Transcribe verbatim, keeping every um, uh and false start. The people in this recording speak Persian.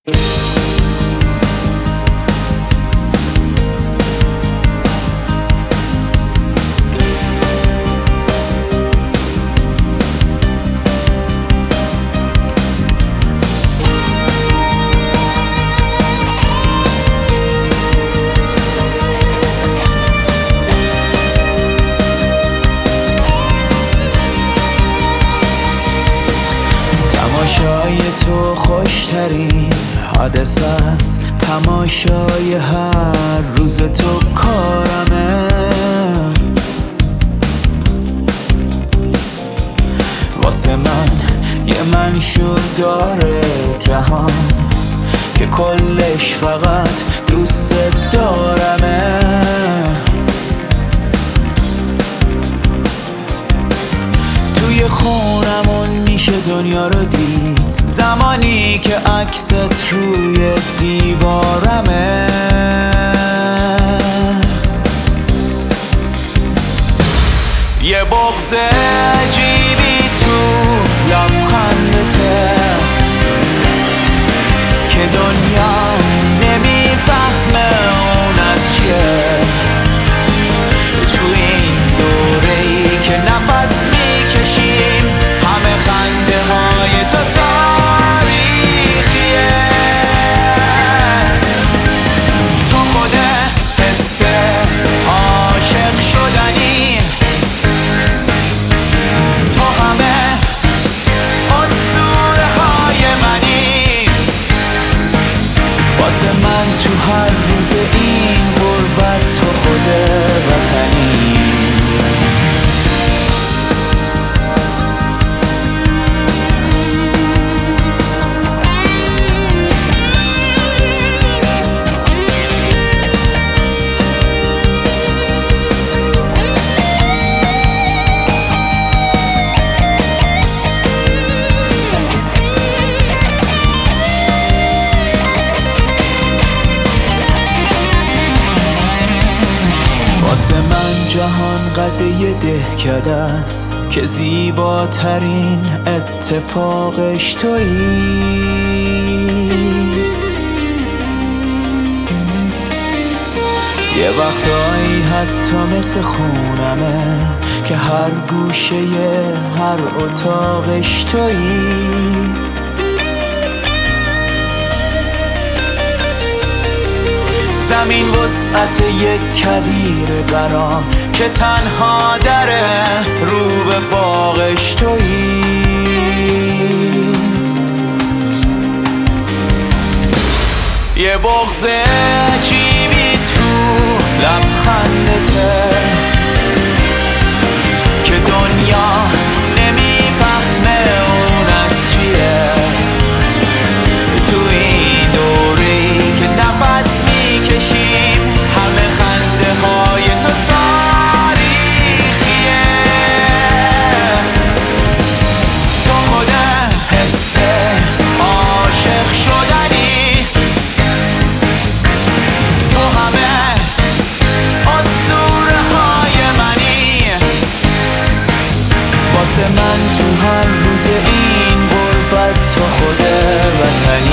تماشای تو خوشترین حادثه است، تماشای هر روز تو کارمه. واسه من یه منشور داره جهان که کلش فقط دوست دارمه. توی خونمون میشه دنیا رو دید زمانی که عکست روی دیوارمه. یه بغض عجیبی تو لبخندته که دنیا نمیفهمه اون از چیه. تو این دوره‌ای که نفس میکشیم همه خنده های تو تاریخیه. تو خود حس عاشق شدنی، تو همه اسطوره های منی. واسه من تو هر روز این غربت تو خود وطنی. واسه من جهان قد یه دهکده است که زیباترین اتفاقش تویی. یه وقتایی حتی مثل خونمه که هر گوشه هر اتاقش تویی. زمین وسعت یک کویر برام که تنها دره رو به باغش تویی. یه بغض عجیبی تو لبخندته که دنیا نمیفهمه اون از چیه. تو این دوره‌ای که نفس میکشیم همه خنده های تو تاریخیه. تو خود حس عاشق شدنی، تو همه اسطوره های منی. واسه من تو هر روز این غربت تو خود وطنی.